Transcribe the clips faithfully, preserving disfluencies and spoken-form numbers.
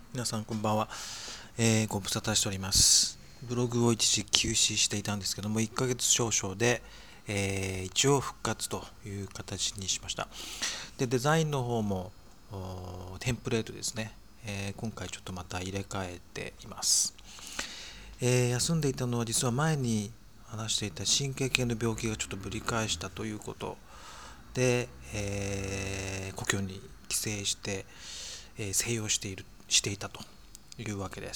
皆さんこんばんは、えー、ご無沙汰しております。ブログを一時休止していたんですけども、いっかげつ少々で、えー一応復活という形にしました。で、デザインの方もテンプレートですね、えー今回ちょっとまた入れ替えています。えー休んでいたのは実は前に話していた神経系の病気がちょっとぶり返したということで、えー故郷に帰省して、えー静養しているしていたというわけです。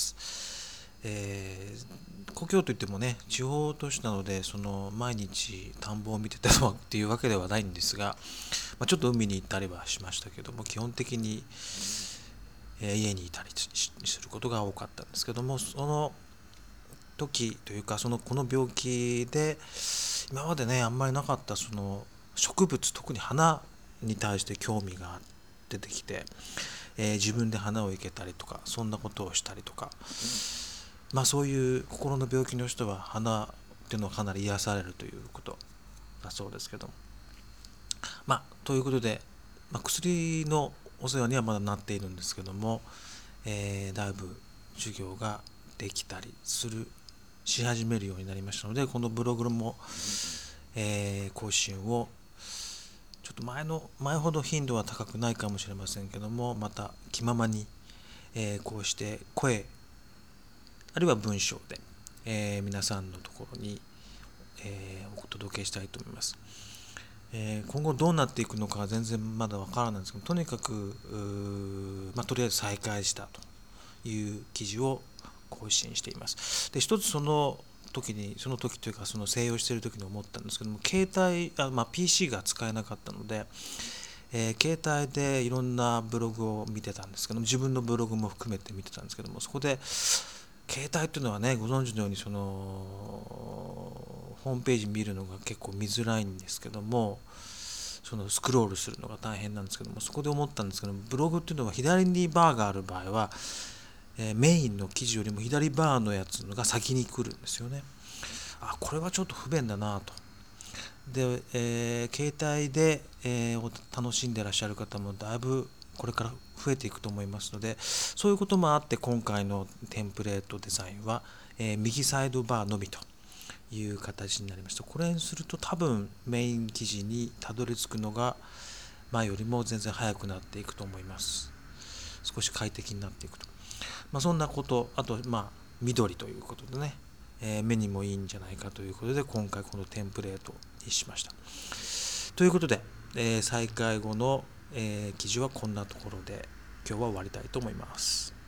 えー故郷といってもね、地方都市なので、その毎日田んぼを見てたっていうわけではないんですが、まあ、ちょっと海に行ったりはしましたけども、基本的に、えー家にいたりすることが多かったんですけども、その時というか、そのこの病気で今までねあんまりなかったその植物、特に花に対して興味が出てきて、えー自分で花を生けたりとか、そんなことをしたりとか、まあそういう心の病気の人は花っていうのはかなり癒されるということだそうですけども、まあということで、まあ、薬のお世話にはまだなっているんですけども、えーだいぶ授業ができたりするし始めるようになりましたので、このブログも、えー更新をちょっと前の前ほど頻度は高くないかもしれませんけども、また気ままに、えーこうして声あるいは文章で、えー皆さんのところに、えーお届けしたいと思います。えー今後どうなっていくのかは全然まだわからないんですけど、とにかく、まあ、とりあえず再開したという記事を更新しています。で、一つその時に、その時というか、その静養している時に思ったんですけども、携帯、あまあ、ピーシー が使えなかったので、えー携帯でいろんなブログを見てたんですけども、自分のブログも含めて見てたんですけども、そこで携帯っていうのはね、ご存知のようにそのホームページ見るのが結構見づらいんですけども、そのスクロールするのが大変なんですけども、そこで思ったんですけども、ブログっていうのは左にバーがある場合は、えーメインの記事よりも左バーのやつが先に来るんですよね。あ、これはちょっと不便だなと。で、えー携帯で、えー楽しんでいらっしゃる方もだいぶこれから増えていくと思いますので、そういうこともあって今回のテンプレートデザインは、えー右サイドバーのみという形になりました。これにすると多分メイン記事にたどり着くのが前よりも全然早くなっていくと思います。少し快適になっていくと。まあ、そんなこと、あと、まあ、緑ということでね、えー目にもいいんじゃないかということで、今回このテンプレートにしました。ということで、えー再開後の、えー記事はこんなところで今日は終わりたいと思います。